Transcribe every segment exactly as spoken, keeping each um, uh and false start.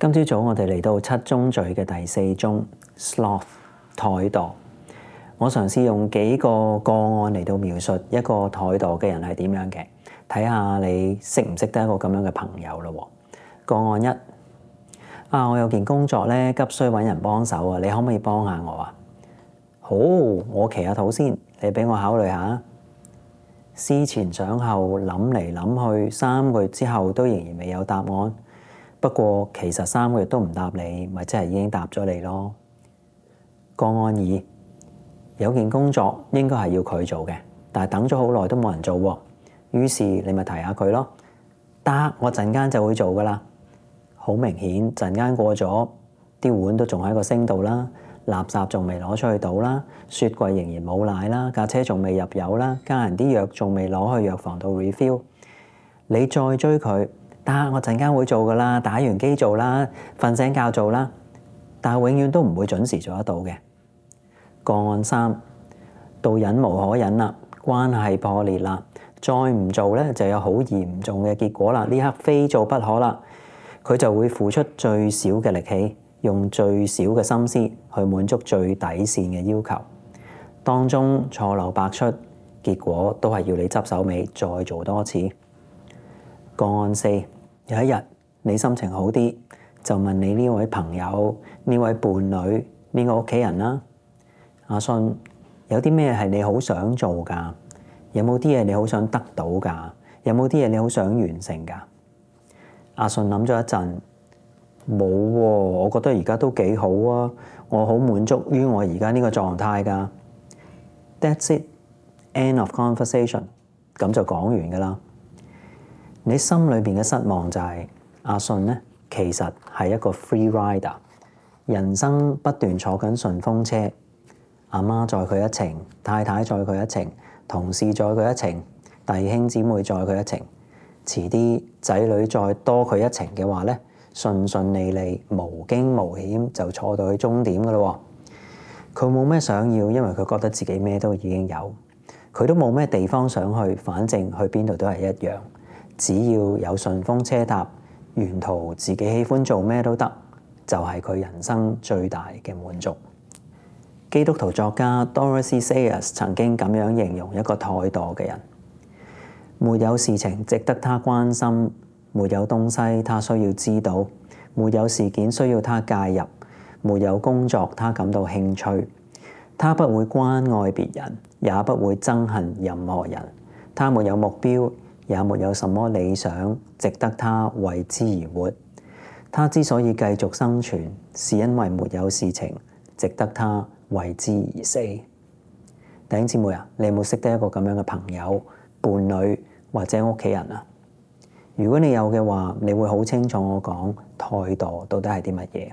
今朝早我哋嚟到七宗罪嘅第四宗 sloth 怠惰。我嘗試用幾個個案嚟到描述一個怠惰嘅人係點樣嘅，睇下你識唔識得一個咁樣嘅朋友咯。個案一，啊，我有件工作咧，急需揾人幫手啊，你可唔可以幫下我啊？好，我祈下禱先，你俾我考慮下。思前想後，諗嚟諗去，三個月之後都仍然未有答案。不過其實三個月都唔答你，咪即係已經答咗你咯。個案二，有件工作應該係要佢做嘅，但係等咗好耐都冇人做喎。於是你咪提下佢咯。得，我陣間就會做噶啦。好明顯，陣間過咗，啲碗都仲喺個星度啦，垃圾仲未攞出去倒啦，雪櫃仍然冇奶啦，架車仲未入油啦，家人啲藥仲未攞去藥房度 refill。你再追佢，得，我陣間會做噶啦，打完機做啦，瞓醒覺做啦，但係永遠都唔會準時做得到嘅。個案三，到忍無可忍啦，關係破裂啦，再唔做咧就有好嚴重嘅結果啦，呢刻非做不可啦。佢就會付出最少嘅力氣，用最少嘅心思去滿足最底線嘅要求，當中錯漏百出，結果都係要你執手尾再做多次。個案四，有一日你心情好啲，就問你呢位朋友、呢位伴侶、呢個屋企人啦，阿信，有啲咩係你好想做㗎？有冇啲嘢你好想得到㗎？有冇啲嘢你好想完成㗎？阿信諗咗一陣，冇喎，我覺得而家都幾好啊，我好滿足於我而家呢個狀態㗎。That's it, end of conversation，咁就講完㗎啦。你心裏邊嘅失望就係、是、阿信咧，其實係一個 free rider， 人生不斷坐緊順風車，阿媽載佢一程，太太載佢一程，同事載佢一程，弟兄姊妹載佢一程。遲啲仔女再多佢一程嘅話咧，順順利利無驚無險就坐到去終點噶咯。佢冇咩想要，因為佢覺得自己咩都已經有。佢都冇咩地方想去，反正去邊度都係一樣。只要有順風車搭，沿途自己喜歡做咩都得，就係佢人生最大嘅滿足。基督徒作家 Dorothy Sayers 曾經咁樣形容一個怠惰嘅人。沒有事情值得他關心，沒有東西他需要知道，沒有事件需要他介入，沒有工作他感到興趣。他不會關愛別人，也不會憎恨任何人。他沒有目標，也沒有什麼理想值得他為之而活。他之所以繼續生存，是因為沒有事情值得他為之而死。弟兄姊妹啊，你有冇識得一個咁樣嘅朋友、伴侶或者屋企人啊？如果你有嘅話，你會好清楚我講怠惰到底係啲乜嘢。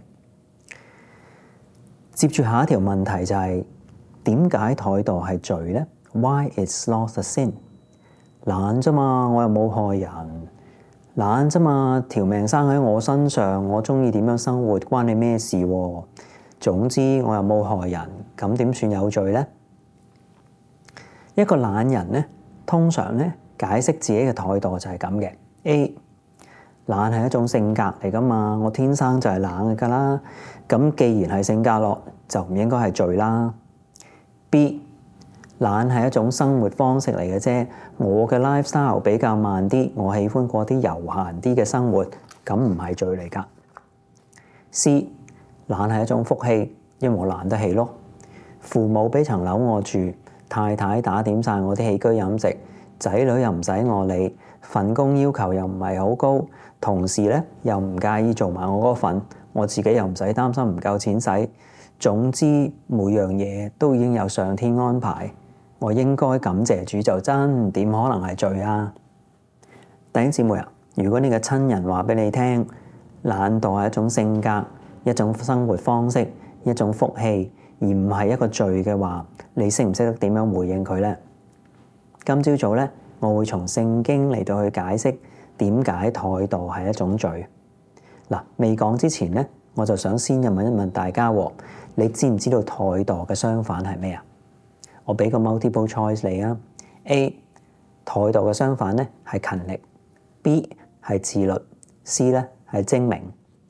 接住下一條問題就係點解怠惰係罪呢？ Why is sloth a sin？ 懶啫嘛，我又冇害人。懶啫嘛，條命生喺我身上，我中意點樣生活關你咩事喎？總之我又冇害人，咁點算有罪呢？一個懶人呢，通常咧解釋自己嘅怠惰就係咁嘅。A， 懶係一種性格嚟噶嘛，我天生就係懶噶啦。咁既然係性格咯，就唔應該係罪啦。B， 懶係一種生活方式嚟嘅啫。我嘅 lifestyle 比較慢啲，我喜歡過啲悠閒啲嘅生活，咁唔係罪嚟噶。C， 懶係一種福氣，因為我懶得起咯。父母俾層樓我住，太太打點晒我啲起居飲食，仔女又唔使我理，份工要求又唔係好高，同事咧又唔介意做埋我嗰份，我自己又唔使擔心唔夠錢使。總之每樣嘢都已經有上天安排，我應該感謝主就真，點可能係罪啊？弟兄姊妹啊，如果你嘅親人話俾你聽，懶惰係一種性格、一種生活方式、一種福氣，而唔係一個罪嘅話，你識唔識得點樣回應佢呢？今朝早咧，我會從聖經嚟到去解釋點解怠惰係一種罪。嗱，未講之前咧，我就想先問一問大家，你知唔知道怠惰嘅相反係咩啊？我俾個 multiple choice 你啊。A， 怠惰嘅相反咧係勤力。B 係自律。C 咧係精明。D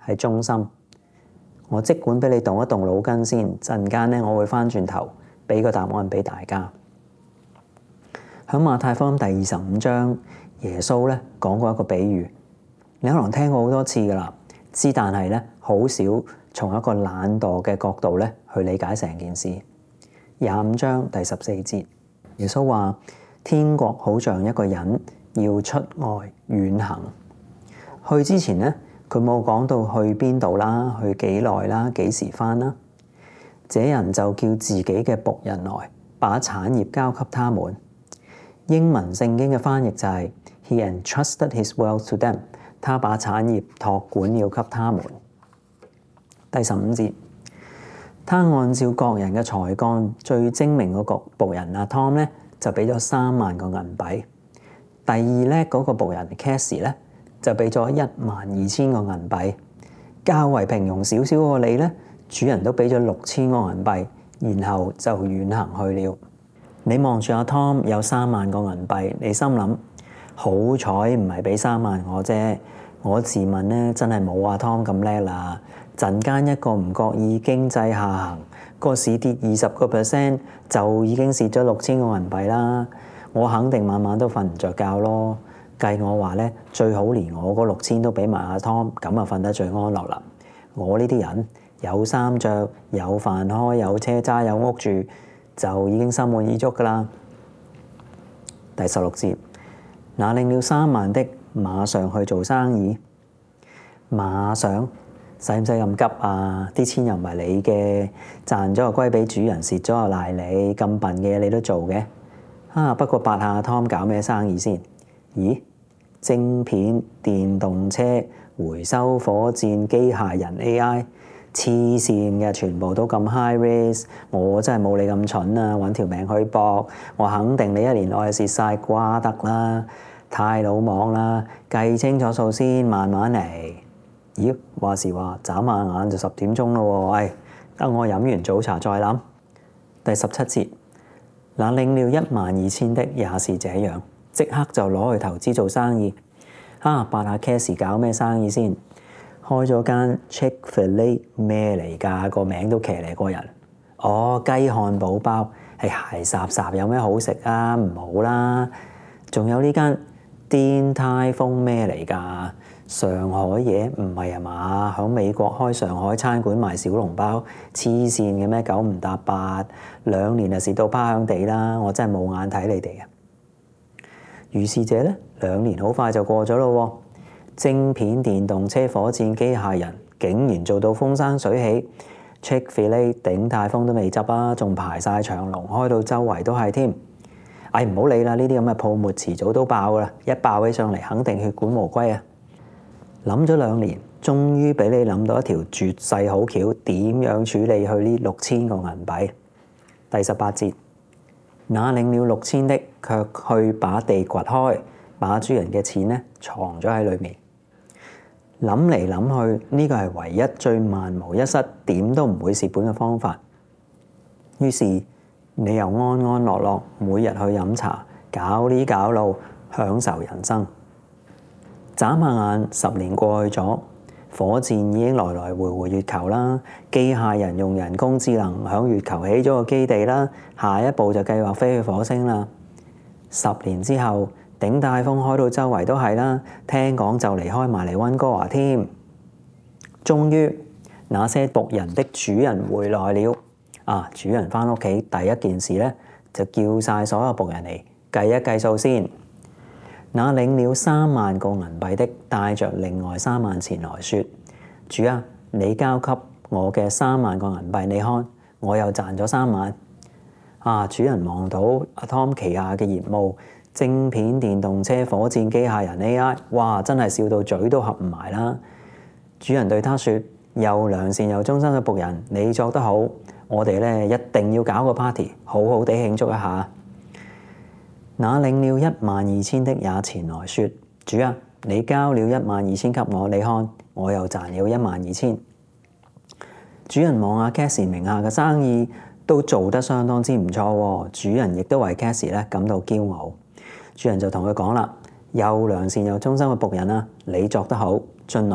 係忠心。我即管俾你動一動腦筋先，陣間咧我會翻轉頭俾個答案俾大家。喺馬太福音第二十五章，耶穌咧講過一個比喻，你可能聽過好多次噶啦，之但係咧好少從一個懶惰嘅角度咧去理解成件事。廿五章第十四節，耶穌話：天國好像一個人要出外遠行，去之前咧佢冇講到去邊度啦，去幾耐啦，幾時返啦。這人就叫自己嘅僕人來，把產業交給他們。英文聖經嘅翻譯就係、是、He entrusted his wealth to them， 他把產業託管了給他們。第十五節，他按照各人嘅才幹，最精明嗰個僕人阿 Tom 咧就俾咗三萬個銀幣。第二叻嗰個僕人 Cassie 咧就俾咗一萬二千個銀幣。較為平庸少少個你咧，主人都俾咗六千個銀幣，然後就遠行去了。你望住阿 Tom 有三萬個銀幣，你心諗好彩唔係俾三萬我啫。我自問咧真係冇阿 Tom 咁叻啦。陣間一個唔覺意經濟下行，個市跌二十個 percent 就已經蝕咗六千個銀幣啦。我肯定晚晚都瞓唔着覺咯。計我話咧，最好連我嗰六千都俾埋阿 Tom，咁啊瞓得最安樂啦。我呢啲人有衫着、有飯開、有車揸、有屋住，就已經心滿意足噶啦。第十六節，那領了三萬的馬上去做生意。馬上使唔使咁急啊？啲錢又唔係你嘅，賺咗就歸俾主人，蝕咗就賴你。咁笨嘅嘢你都做嘅啊！不過八下阿 Tom 搞咩生意先？咦？晶片、電動車、回收火箭、機械人 A I。黐線嘅，全部都咁 high risk，我真係冇你咁蠢啊！揾條命去搏，我肯定你一年內蝕晒瓜得啦，太魯莽啦！計清楚數先，慢慢嚟。咦？話時話，眨下眼就十點鐘咯喎，喂，等我飲完早茶再諗。第十七節，那領了一萬二千的也是這樣，即刻就攞去投資做生意。啊，八下 Cassie 搞咩生意先？開咗間 Chick-fil-A 咩嚟㗎？個名都騎呢個人。哦，雞漢堡包係鞋霎霎，有咩好食啊？唔好啦。仲有呢間甸泰豐咩嚟㗎？上海嘢唔係啊嘛？響美國開上海餐館賣小籠包，黐線嘅咩？九唔搭八，兩年就蝕到趴響地啦！我真係冇眼睇你哋啊！如是者咧，兩年好快就過咗咯喎。晶片、電動車、火箭、機械人，竟然做到風生水起。Chick-fil-A 鼎泰豐都未執啊，仲排晒長龍，開到周圍都係添。唉，唔好理啦，呢啲咁嘅泡沫遲早都爆噶啦，一爆起上嚟肯定血本無歸啊！諗咗兩年，終於俾你諗到一條絕世好橋，點樣處理去呢六千個銀幣？第十八節，那領了六千的，卻去把地掘開，把主人嘅錢呢藏咗喺裏面。諗嚟諗去，呢個係唯一最萬無一失、點都唔會蝕本嘅方法。於是你又安安樂樂，每日去飲茶，搞呢搞路，享受人生。眨下眼，十年過去咗，火箭已經來來回回月球啦，機械人用人工智能響月球起咗個基地啦，下一步就計劃飛去火星啦。十年之後，鼎泰豐開到周圍都係啦，聽講就離開埋嚟溫哥華添。終於，那些僕人的主人回來了。啊，主人返屋企第一件事咧，就叫晒所有僕人嚟計一計數先。那領了三萬個銀幣的，帶着另外三萬前來說：主啊，你交給我嘅三萬個銀幣，你看，我又賺咗三萬。啊，主人望到阿 Tom 旗下嘅業務。晶片、電動車、火箭、機械人 A I， 哇！真係笑到嘴都合唔埋啦。主人對他說：又良善又忠心嘅僕人，你做得好，我哋咧一定要搞個 party，好好地慶祝一下。那領了一萬二千的也前來說：主啊，你交了一萬二千給我，你看，我又賺了一萬二千。主人望下 Cassie 名下嘅生意都做得相當之唔錯，主人亦都為 Cassie 咧感到驕傲。主人就同佢講啦：又良善又忠心嘅僕人啊，你作得好，進來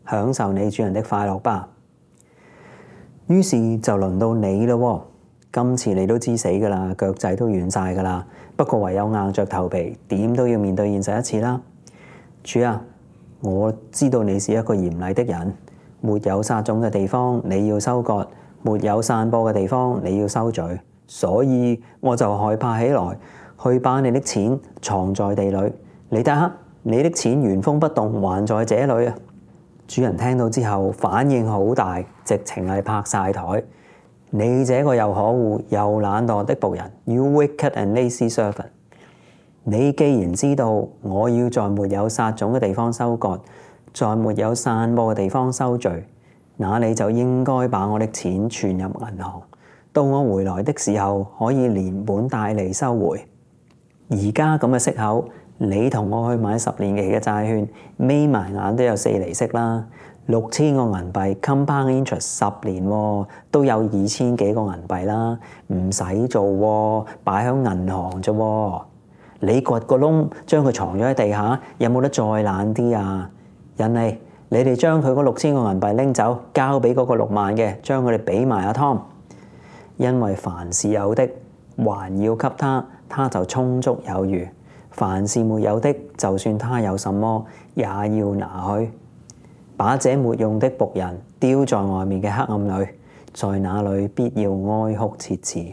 享受你主人的快樂吧。於是就輪到你咯，今次你都知死噶啦，腳仔都軟晒噶啦，不過唯有硬着頭皮，點都要面對現實一次啦。主啊，我知道你是一個嚴厲的人，沒有撒種嘅地方你要收割，沒有散播嘅地方你要收聚，所以我就害怕起來，去把你的錢藏在地裏。你睇下，你的錢原封不動還在這裏啊！主人聽到之後反應好大，直情係拍晒台。你這個又可惡又懶惰的僕人 ，You wicked and lazy servant！ 你既然知道我要在沒有撒種嘅地方收割，在沒有散播嘅地方收聚，那你就應該把我的錢存入銀行，到我回來的時候可以連本帶利收回。而家咁嘅息口，你同我去買十年期嘅債券，眯埋眼都有四厘息啦。六千個銀幣 compound interest 十年喎，都有二千幾個銀幣啦，唔使做喎，擺喺銀行啫喎。你掘個窿將佢藏咗喺地下，有冇得再懶啲啊？人哋你哋將佢嗰六千個銀幣拎走，交俾嗰個六萬嘅，將佢哋俾埋阿 Tom， 因為凡是有的還要給他，他就充足有餘。凡是沒有的，就算他有什麼，也要拿去。把這沒用的僕人丟在外面嘅黑暗裏，在那裏必要哀哭切齒。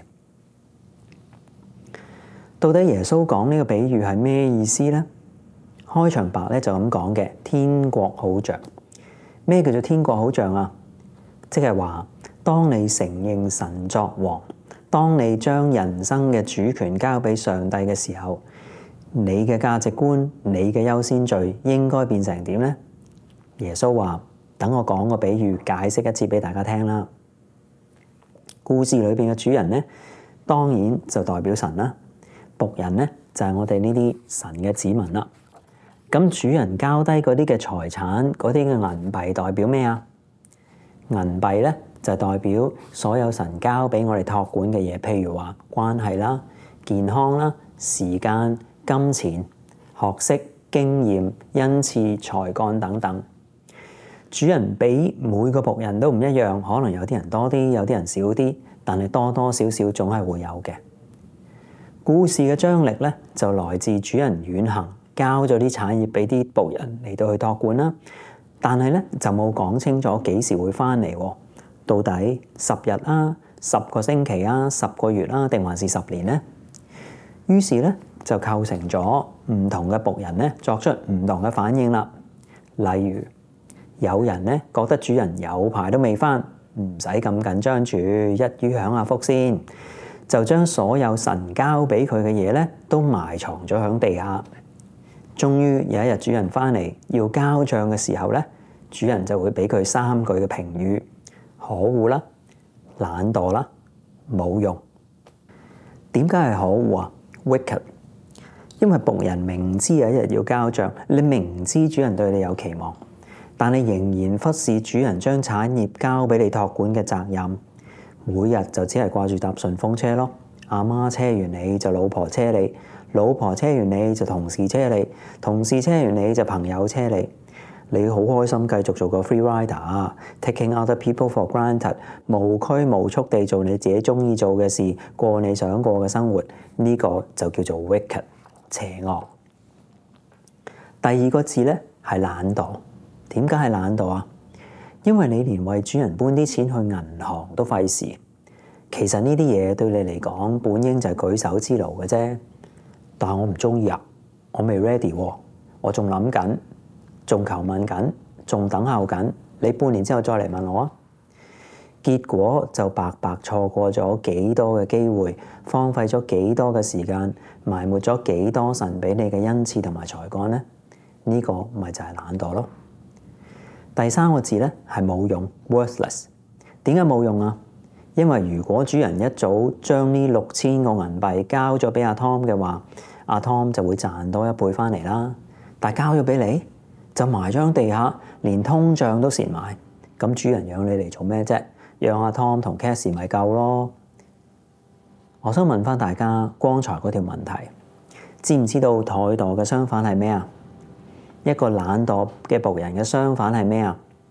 到底耶穌講呢個比喻係咩意思呢？開場白咧就咁講嘅，天國好像。咩叫做天國好像啊？即係話，當你承認神作王，當你將人生嘅主權交俾上帝嘅時候，你嘅價值觀、你嘅優先序應該變成點呢？耶穌話：等我講個比喻，解釋一次俾大家聽啦。故事裏邊嘅主人呢，當然就代表神啦；僕人呢，就係我哋呢啲神嘅子民啦。咁主人交低嗰啲嘅財產，嗰啲嘅銀幣代表咩啊？銀幣咧就代表所有神交俾我哋託管嘅嘢，譬如話關係啦、健康啦、時間、金錢、學識、經驗、恩賜、才幹等等。主人俾每個僕人都唔一樣，可能有啲人多啲，有啲人少啲，但係多多少少總係會有嘅。故事嘅張力咧就來自主人遠行，交咗啲產業俾啲僕人嚟到去託管啦。但係咧就冇講清楚幾時會翻嚟，到底十日啊、十個星期啊、十個月啊，定還是十年呢？於是咧就構成咗唔同嘅僕人咧作出唔同嘅反應啦。例如有人咧覺得主人有排都未翻，唔使咁緊張住，一於享下福先，就將所有神交俾佢嘅嘢咧都埋藏咗響地下。終於有一日主人翻嚟要交賬嘅時候咧，主人就會俾佢三句嘅評語：可惡啦、懶惰啦、冇用。點解係可惡啊？ Wicked， 因為僕人明知有一日要交賬，你明知主人對你有期望，但你仍然忽視主人將產業交俾你託管嘅責任，每日就只係掛住搭順風車咯。阿媽車完你就老婆車你，老婆車完你就同事車你，同事車完你就朋友車你。你好開心繼續做個 free rider，taking other people for granted， 無拘無束地做你自己中意做嘅事，過你想過嘅生活，呢個就叫做 wicked， 邪惡。第二個字咧係懶惰。點解係懶惰啊？因為你連為主人搬啲錢去銀行都費事。其實呢啲嘢對你嚟講，本應就係舉手之勞嘅啫。但係我唔中意啊，我未 ready 喎，我仲諗緊，仲求問緊，仲等候緊。你半年之後再嚟問我啊。結果就白白錯過咗幾多嘅機會，荒廢咗幾多嘅時間，埋沒咗幾多神俾你嘅恩賜同埋才幹呢？呢個咪就係懶惰咯。第三個字咧係冇用 ，worthless。點解冇用啊？因為如果主人一早將呢六千個銀幣交咗俾阿 Tom 嘅話，阿 Tom 就會賺多一倍翻嚟啦。但係交咗俾你，就埋咗喺地下，連通脹都蝕埋。咁主人養你嚟做咩啫？養阿 Tom 同 Cassie 咪夠咯。我想問翻大家，剛才嗰條問題，知唔知道怠惰嘅相反係咩啊？一個懶惰嘅僕人嘅相反係咩啊？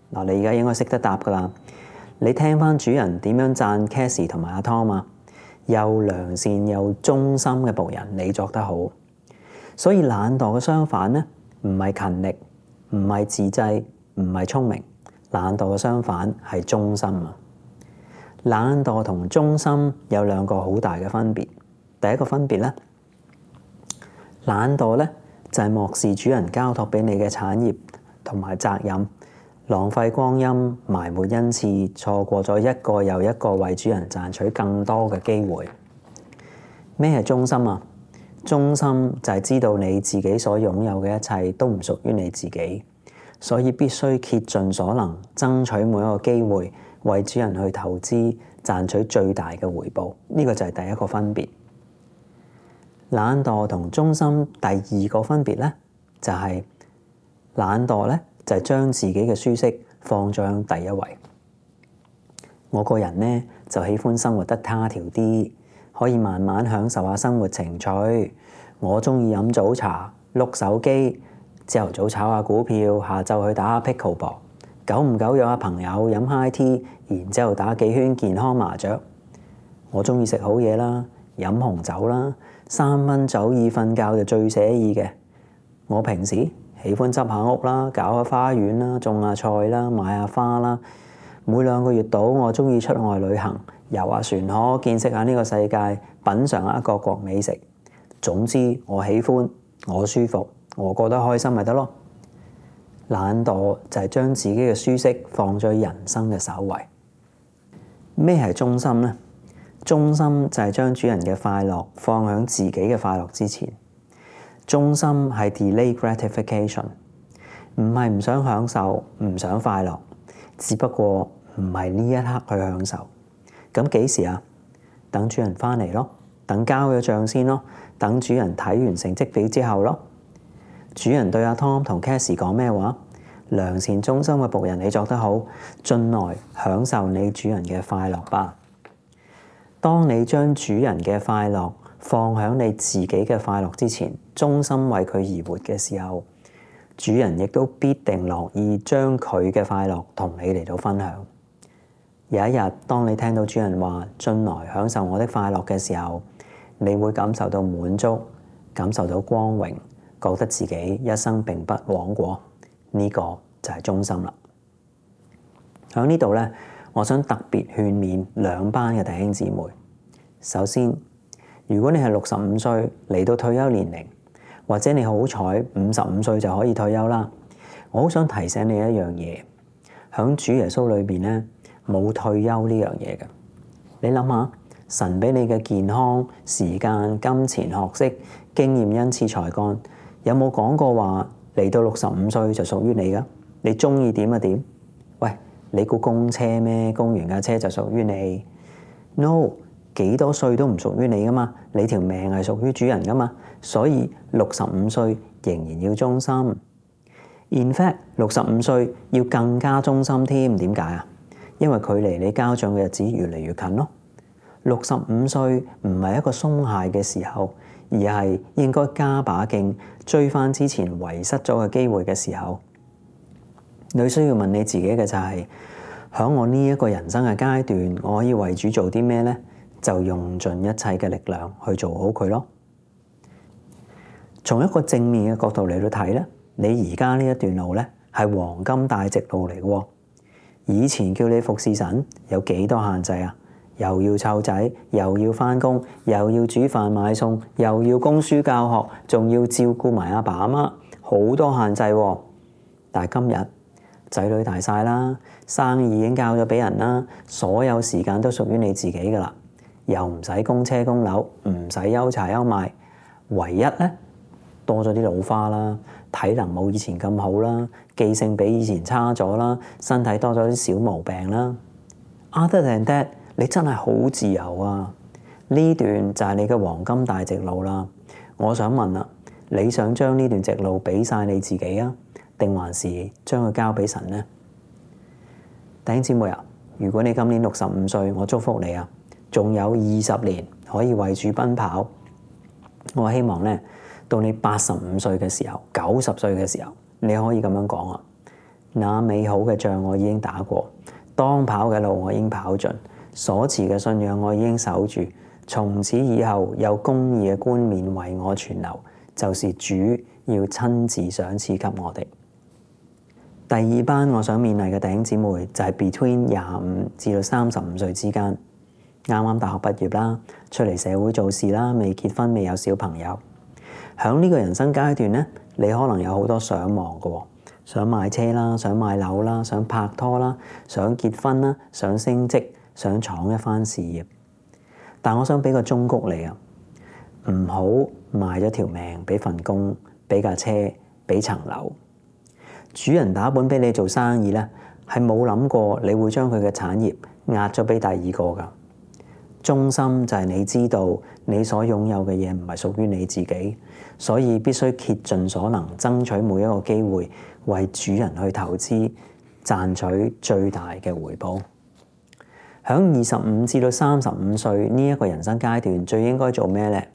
嗱，你而家應該識得答噶啦。你聽翻主人點樣讚 Cassie 同埋阿 Tom 啊？又良善又忠心嘅僕人，你作得好。所以懶惰嘅相反咧，唔係勤力，唔係自制，唔係聰明。懶惰嘅相反係忠心啊！懶惰同忠心有兩個好大嘅分別。第一個分別咧，懶惰咧就係漠視主人交託俾你嘅產業同埋責任，浪費光陰，埋沒恩賜，錯過咗一個又一個為主人賺取更多嘅機會。咩係忠心啊？忠心就係知道你自己所擁有嘅一切都唔屬於你自己，所以必須竭盡所能，爭取每一個機會，為主人去投資，賺取最大嘅回報。呢個就係第一個分別。懶惰同忠心第二個分別咧，就係懶惰咧就係將自己嘅舒適放咗喺第一位。我個人咧就喜歡生活得他條啲，可以慢慢享受下生活情趣。我中意飲早茶、碌手機，朝頭早炒下股票，下晝去打下 pickleball，久唔久約下朋友飲 high tea，然之後打幾圈健康麻雀。我中意食好嘢啦，飲紅酒啦，三分酒意瞓覺就最寫意嘅。我平時喜歡執下屋啦，搞下花園啦，種下菜啦，買下花啦。每兩個月到，我中意出外旅行，遊下船河，見識下呢個世界，品嚐下各國美食。總之，我喜歡，我舒服，我覺得開心咪得咯。懶惰就係將自己嘅舒適放在人生嘅首位。咩係忠心呢？忠心就係將主人嘅快樂放喺自己嘅快樂之前。忠心係 delay gratification， 唔係唔想享受，唔想快樂，只不過唔係呢一刻去享受。咁幾時啊？等主人翻嚟咯，等交咗帳先咯，等主人睇完成績表之後咯。主人對阿 Tom 同 Cassie 講咩話？良善忠心嘅僕人，你作得好，進來享受你主人嘅快樂吧。當你將主人嘅快樂放喺你自己嘅快樂之前，忠心為佢而活嘅時候，主人亦都必定樂意將佢嘅快樂同你嚟到分享。有一日，當你聽到主人話進來享受我的快樂嘅時候，你會感受到滿足，感受到光榮，覺得自己一生並不枉過。呢個就係忠心啦。喺呢度咧，我想特別勸勉兩班嘅弟兄姊妹。首先，如果你係六十五歲嚟到退休年齡，或者你好彩五十五歲就可以退休啦，我好想提醒你一樣嘢，喺主耶穌裏邊咧，冇退休呢樣嘢嘅。你諗下，神俾你嘅健康、時間、金錢、學識、經驗、恩賜、才幹，有冇講過話嚟到六十五歲就屬於你噶？你中意點就點？喂，你估供車咩？供完架車就屬於你 ？No， 幾多歲都唔屬於你噶嘛？你條命係屬於主人噶嘛？所以六十五歲仍然要忠心。In fact， 六十五歲要更加忠心添。點解啊？因為距離你交帳嘅日子越嚟越近咯。六十五歲唔係一個鬆懈嘅時候，而係應該加把勁追翻之前遺失咗嘅機會嘅時候。你需要問你自己嘅就係、是：響我呢一個人生嘅階段，我可以為主做啲咩呢？就用盡一切嘅力量去做好佢咯。從一個正面嘅角度嚟到睇咧，你而家呢一段路咧係黃金大直路嚟嘅。以前叫你服侍神，有幾多限制啊？又要湊仔，又要返工，又要煮飯買餸，又要供書教學，仲要照顧埋阿爸阿媽，好多限制喎。但係今日仔女大晒啦，生意已經交咗俾人啦，所有時間都屬於你自己噶啦，又唔使供車供樓，唔使憂柴憂賣，唯一咧多咗啲老花啦，體能冇以前咁好啦，記性比以前差咗啦，身體多咗啲小毛病啦。Other than that，你真係好自由啊！呢段就係你嘅黃金大直路啦。我想問啦，你想將呢段直路俾晒你自己啊，定還是將佢交俾神呢？弟兄姊妹啊，如果你今年六十五歲，我祝福你啊，仲有二十年可以為主奔跑。我希望咧，到你八十五歲嘅時候、九十歲嘅時候，你可以咁樣講啊： 那美好嘅仗我已經打過，當跑嘅路我已經跑盡，所持嘅信仰我已經守住。從此以後有公義嘅冠冕為我存留，就是主要親自賞賜給我哋。第二班我想勉勵嘅弟兄姊妹就係 between 廿五至到三十五歲之間，啱啱大學畢業啦，出嚟社會做事啦，未結婚未有小朋友。喺呢個人生階段咧，你可能有好多想望嘅，想買車啦，想買樓啦，想拍拖啦，想結婚啦，想升職，想闖一番事業。但我想俾個忠告你啊，唔好賣咗條命俾份工，俾架車，俾層樓。主人打本俾你做生意咧，係冇諗過你會將佢嘅產業壓咗俾第二個噶。忠心就係你知道你所擁有嘅嘢唔係屬於你自己，所以必須竭盡所能爭取每一個機會，為主人去投資，賺取最大嘅回報。喺二十五至到三十五歲呢一個人生階段，最應該做咩呢？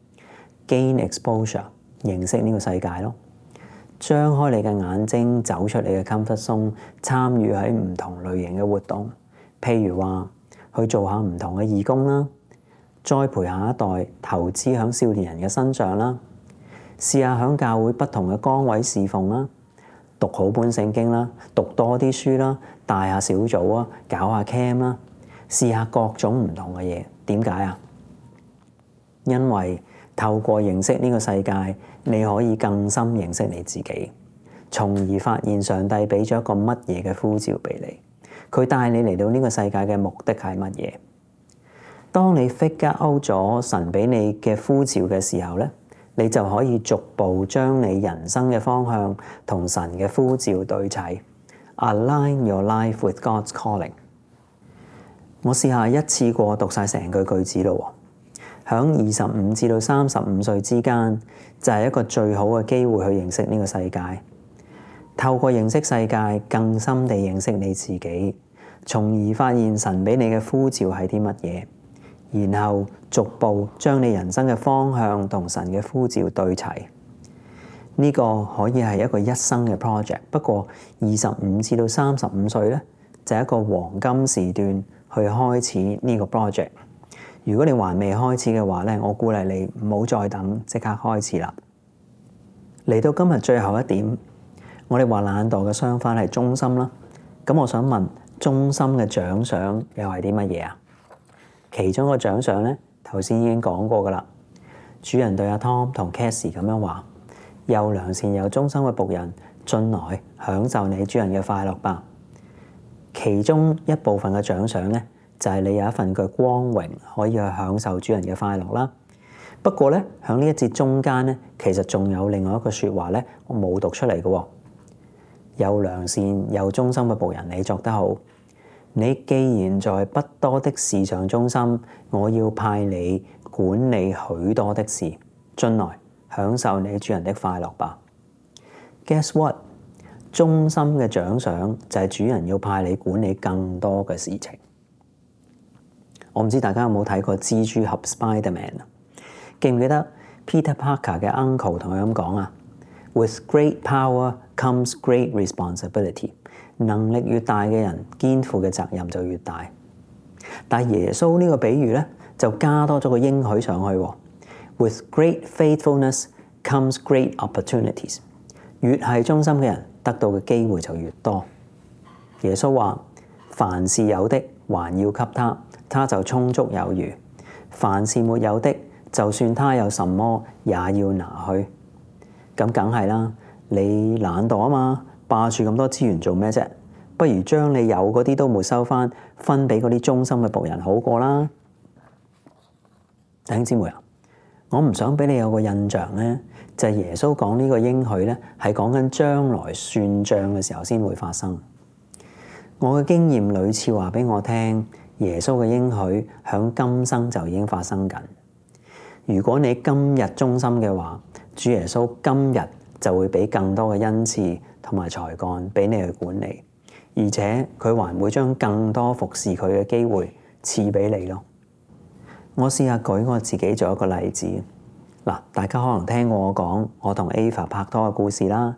Gain exposure， 認識呢個世界咯。張開你嘅眼睛，走出你嘅 comfort zone， 參與喺唔同類型嘅活動，譬如話去做下唔同嘅義工啦，栽培下一代，投資喺少年人嘅身上啦，試下喺教會不同嘅崗位侍奉啦，讀好本聖經啦，讀多啲書啦，帶下小組啊，搞下 camp 啦。試下各種唔同嘅嘢，點解啊？因為透過認識呢個世界，你可以更深認識你自己，從而發現上帝俾咗一個乜嘢嘅呼召俾你。佢帶你嚟到呢個世界嘅目的係乜嘢？當你 figure out 咗神俾你嘅呼召嘅時候咧，你就可以逐步將你人生嘅方向同神嘅呼召對齊。Align your life with God's calling。我試下一次過讀晒成句句子咯。響二十五至到三十五歲之間，就係一個最好嘅機會去認識呢個世界。透過認識世界，更深地認識你自己，從而發現神俾你嘅呼召係啲乜嘢，然後逐步將你人生嘅方向同神嘅呼召對齊。呢個可以係一個一生嘅 project， 不過二十五至到三十五歲咧，就係一個黃金時段去開始呢個 project。如果你還未開始嘅話咧，我鼓勵你唔好再等，即刻開始啦。嚟到今日最後一點，我哋話懶惰嘅相反係忠心啦。咁我想問，忠心嘅獎賞又係啲乜嘢啊？其中個獎賞咧，頭先已經講過噶啦。主人對阿 Tom 同 Cassie 咁樣話：又良善又忠心嘅僕人，進來享受你主人嘅快樂吧。其中一部分嘅獎賞咧，就係你有一份嘅光榮，可以去享受主人嘅快樂啦。不過咧，喺呢一節中間咧，其實仲有另外一個説話咧，我冇讀出嚟嘅。又良善又忠心嘅僕人，你作得好。你既然在不多的事上忠心，我要派你管理許多的事，進來享受你主人的快樂吧。Guess what？ 忠心嘅獎賞就係主人要派你管理更多嘅事情。我唔知大家有冇睇過蜘蛛俠 Spider-Man 啊？記唔記得 Peter Parker 嘅 uncle 同佢咁講啊 ？With great power comes great responsibility。能力越大嘅人，肩負嘅責任就越大。但係耶穌呢個比喻咧，就加多咗個應許上去。With great faithfulness comes great opport餘。越係忠心嘅人，得到嘅機會就越多。耶穌話：凡是有的，還要給他，他就充足有餘；凡是沒有的，就算他有什麼，也要拿去。咁梗係啦，你懶惰啊嘛，霸住咁多資源做咩啫？不如將你有嗰啲都沒收翻，分俾嗰啲忠心嘅僕人好過啦。弟兄姊妹啊，我唔想俾你有個印象咧，就係耶穌講呢個應許咧，係講緊將來算賬嘅時候先會發生。我嘅經驗屢次話俾我聽，耶穌嘅應許響今生就已經發生緊。如果你今日忠心嘅話，主耶穌今日就會俾更多嘅恩賜同埋才幹俾你去管理，而且佢還會將更多服侍佢嘅機會賜俾你咯。我試下舉我自己做一個例子。嗱，大家可能聽過我講我同 Ava 拍拖嘅故事啦，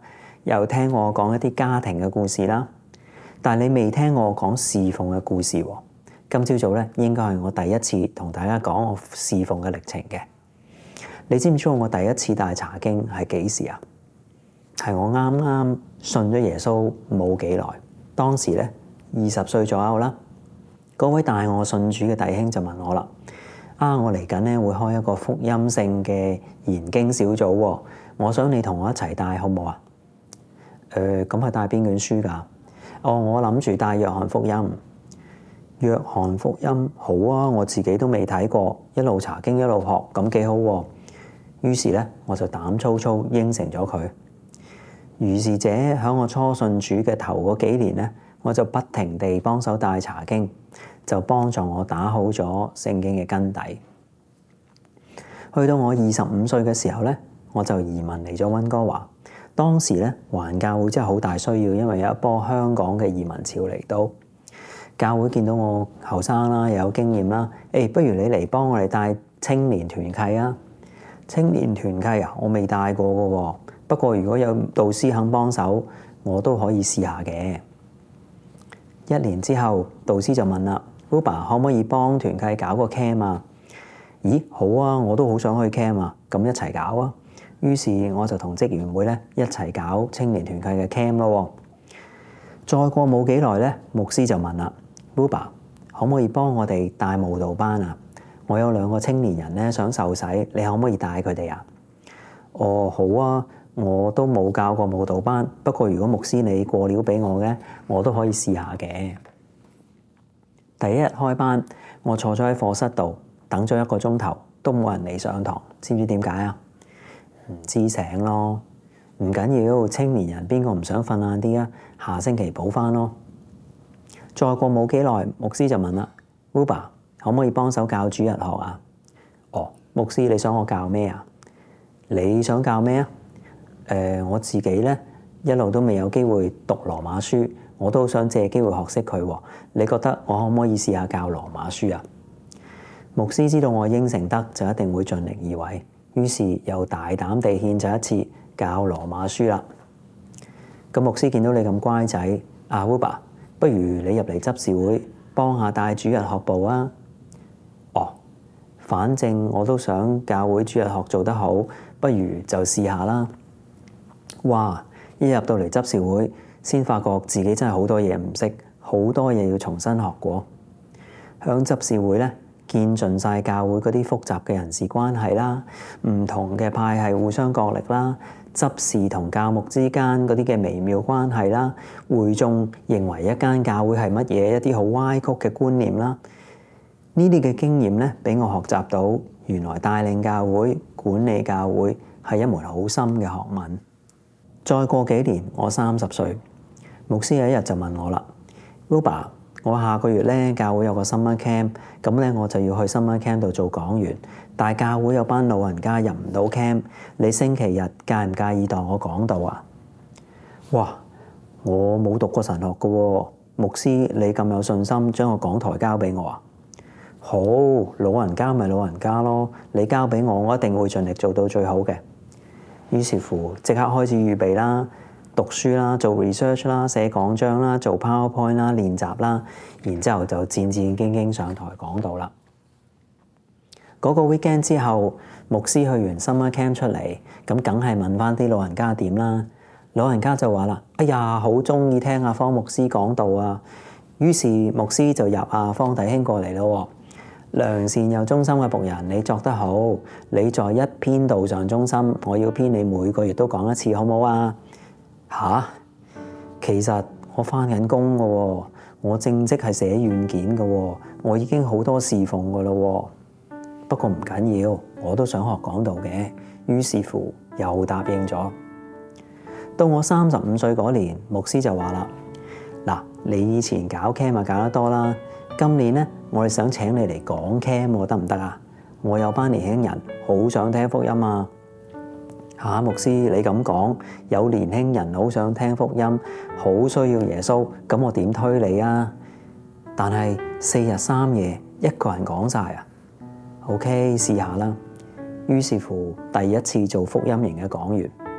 又聽我講一啲家庭嘅故事啦，但係你未聽我講侍奉嘅故事喎。今朝早咧，應該係我第一次同大家講我侍奉嘅歷程嘅。你知唔知道我第一次帶查經係幾時啊？係我啱啱信咗耶穌冇幾耐，當時咧二十歲左右啦。嗰位帶我信主嘅弟兄就問我啦：啊，我嚟緊咧會開一個福音性嘅研經小組喎，我想你同我一齊帶，好唔好啊？誒、呃，咁係帶邊卷書㗎？哦，我諗住帶約翰福音。約翰福音好啊，我自己都未睇過，一路查經一路學，咁幾好喎。於是咧，我就膽粗粗應承咗佢。如是者喺我初信主嘅頭嗰幾年咧，我就不停地幫手帶查經，就幫助我打好咗聖經嘅根底。去到我二十五歲嘅時候咧，我就移民嚟咗溫哥華。當時咧，華人教會真係好大需要，因為有一波香港嘅移民潮嚟到。教會見到我後生啦，又有經驗啦，誒、欸，不如你嚟幫我哋帶青年團契啊！青年團契啊，我未帶過㗎喎。不過如果有導師肯幫手，我都可以試下嘅。一年之後，導師就問啦 ：Uber 可唔可以幫團契搞個 camp 啊？咦，好啊，我都好想去 camp 啊，咁一齊搞啊！於是我就同職員會咧一齊搞青年團契嘅 camp 咯。再過冇幾耐咧，牧師就問啦。Uber 可唔可以幫我哋帶慕道班啊？我有兩個青年人咧想受洗，你可唔可以帶佢哋啊？哦，好啊，我都冇教過慕道班，不過如果牧師你過料俾我嘅，我都可以試下嘅。第一日開班，我坐咗喺課室度等咗一個鐘頭，都冇人嚟上堂，知唔知點解啊？唔知醒咯，唔緊要，青年人邊個唔想瞓晏啲啊？下星期補翻咯。再過冇幾耐，牧師就問啦 ：Uber 可唔可以幫手教主日學啊？哦，牧師你想我教咩啊？你想教咩啊？誒、呃，我自己咧一路都未有機會讀羅馬書，我都想借機會學識佢喎。你覺得我可唔可以試下教羅馬書啊？牧師知道我應承得，就一定會盡力而為，於是又大膽地獻咗一次教羅馬書啦。咁牧師見到你咁乖仔，啊 Uber，不如你入嚟執事會幫下帶主日學部啊？哦，反正我都想教會主日學做得好，不如就試下啦。哇！一入到嚟執事會，先發覺自己真係好多嘢唔識，好多嘢要重新學過。響執事會咧，見盡晒教會嗰啲複雜嘅人事關係啦，唔同嘅派系互相角力啦，執事同教牧之間嗰啲嘅微妙關係啦，會眾認為一間教會係乜嘢，一啲好歪曲嘅觀念啦，呢啲嘅經驗咧，俾我學習到原來帶領教會、管理教會係一門好深嘅學問。再過幾年，我三十歲，牧師有一日就問我啦 ：Uber，我下個月咧教會有個 summer camp，咁咧我就要去 summer camp 度做講員，但係教會有班老人家入唔到 camp，你星期日介唔介意當我講道啊？哇！我冇讀過神學㗎喎，牧師你咁有信心將個講台交俾我啊？好，老人家咪老人家咯，你交俾我，我一定會盡力做到最好嘅。於是乎，即刻開始預備啦，讀書啦，做 research 啦，寫講章啦，做 PowerPoint 啦，練習啦，然之後就戰戰兢兢上台講道啦。嗰個 weekend 之後，牧師去完 summer camp 出嚟，咁梗係問翻啲老人家點啦。老人家就話啦：哎呀，好中意聽阿方牧師講道啊！於是牧師就入阿方弟兄過嚟咯。良善又忠心嘅僕人，你作得好。你在一篇道上忠心，我要編你每個月都講一次，好唔好啊？吓？其實我返緊工㗎喎，我正職係寫軟件㗎喎，我已經好多侍奉㗎喇喎。不過唔緊要，我都想學講道嘅。於是乎又答應咗。到我三十五歲嗰年，牧師就話啦：嗱，你以前搞 camp 啊搞得多啦。今年咧，我哋想請你嚟講 camp，得唔得啊？我有班年輕人好想聽福音啊！嚇、啊，牧師你咁講，有年輕人好想聽福音，好需要耶穌，咁我點推你啊？但係四日三夜一個人講晒啊 ？OK， 試下啦。於是乎，第一次做福音營嘅講員，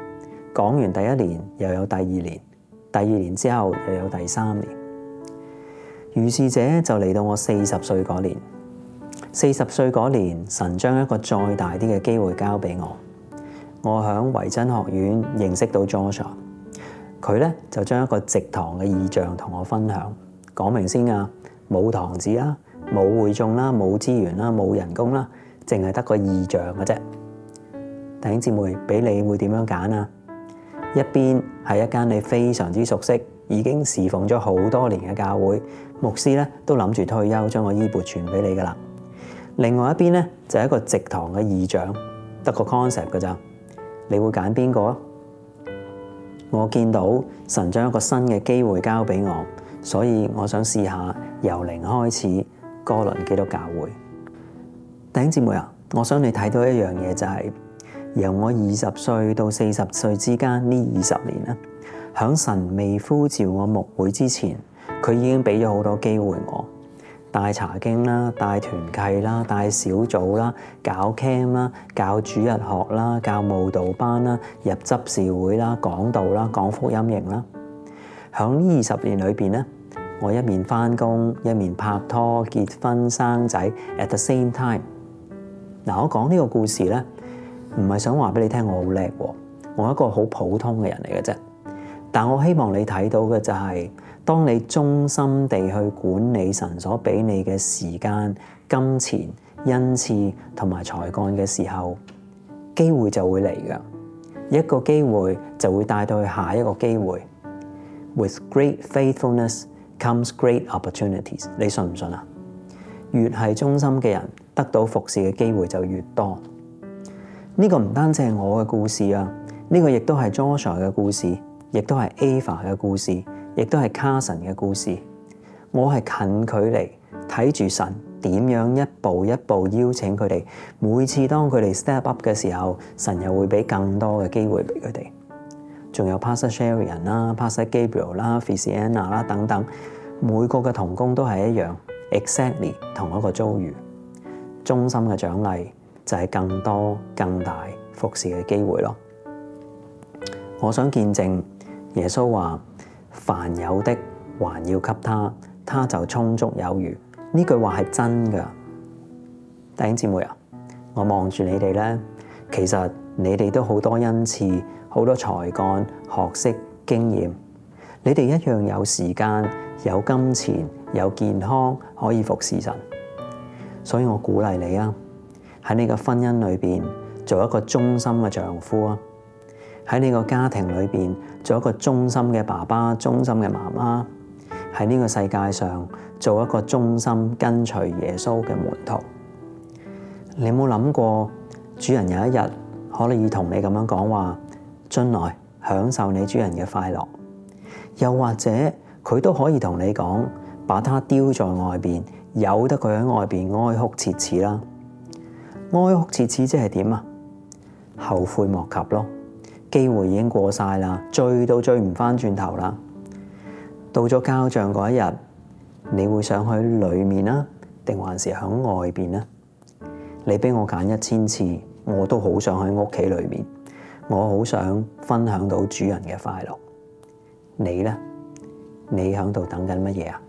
講完第一年，又有第二年，第二年之後又有第三年。如是者就嚟到我四十歲嗰年。四十歲嗰年，神將一個再大啲嘅機會交俾我。我喺維真學院認識到 Joshua， 佢咧就將一個植堂嘅異象同我分享。講明先啊，冇堂子啦，冇會眾啦，冇資源啦，冇人工啦，淨係得個異象嘅啫。弟兄姊妹，俾你會點樣揀啊？一邊係一間你非常之熟悉，已經侍奉咗好多年嘅教會，牧師咧都諗住退休，將個衣缽傳俾你噶啦。另外一邊咧就係一個植堂嘅異象，得個 concept 噶咋？你會揀邊個啊？我見到神將一個新嘅機會交俾我，所以我想試下由零開始哥倫基督教會。弟兄姊妹啊，我想你睇到一樣嘢就係、是、由我二十歲到四十歲之間呢二十年啦，響神未呼召我牧會之前，佢已經俾咗好多機會我。帶查經啦，帶團契啦，帶小組啦，搞 camp 啦，教主日學啦，教慕道班啦，入執事會啦，講道啦，講福音營啦。響呢二十年裏邊咧，我一面返工，一面拍拖、結婚、生仔 ，at the same time。嗱，我講呢個故事咧，唔係想話俾你聽我好叻喎，我係一個好普通嘅人嚟嘅啫。但我希望你睇到嘅就係、是，當你忠心地去管理神所俾你嘅時間、金錢、恩賜同埋才幹嘅時候，機會就會嚟㗎。一個機會就會帶到去下一個機會。With great faithfulness comes great opportunities。你信唔信啊？越係忠心嘅人，得到服侍嘅機會就越多。呢、這個唔單止係我嘅故事啊，呢、這個亦都係 Joshua 嘅故事。亦都係 Ava 嘅故事，亦都係 Carson 嘅故事。我係近距離睇住神點樣一步一步邀請佢哋。每次當佢哋 step up 嘅時候，神又會俾更多嘅機會俾佢哋。仲有 Pastor Sherian 啦、Pastor Gabriel 啦、Feliciana 啦等等，每個嘅同工都係一樣 ，exactly 同一個遭遇。忠心嘅獎勵就係更多更大服侍嘅機會咯。我想見證。耶穌話：凡有的還要給他，他就充足有餘。呢句話係真㗎。弟兄姊妹啊，我望住你哋咧，其實你哋都好多恩賜，好多才幹、學識、經驗。你哋一樣有時間、有金錢、有健康可以服侍神。所以我鼓勵你啊，喺你嘅婚姻裏邊做一個忠心嘅丈夫啊！喺你個家庭裏邊做一個忠心嘅爸爸、忠心嘅媽媽；喺呢個世界上做一個忠心跟隨耶穌嘅門徒。你有冇諗過，主人有一日可以同你咁樣講話：進來享受你主人嘅快樂。又或者佢都可以同你講，把他丟在外邊，由得佢喺外邊哀哭切齒啦。哀哭切齒即係點啊？後悔莫及咯。機會已經過晒啦，追都追唔返轉頭啦。到咗交賬嗰一日，你會想去裏面啊，定還是響外邊呢？你俾我揀一千次，我都好想喺屋企裏面，我好想分享到主人嘅快樂。你呢？你響度等緊乜嘢啊？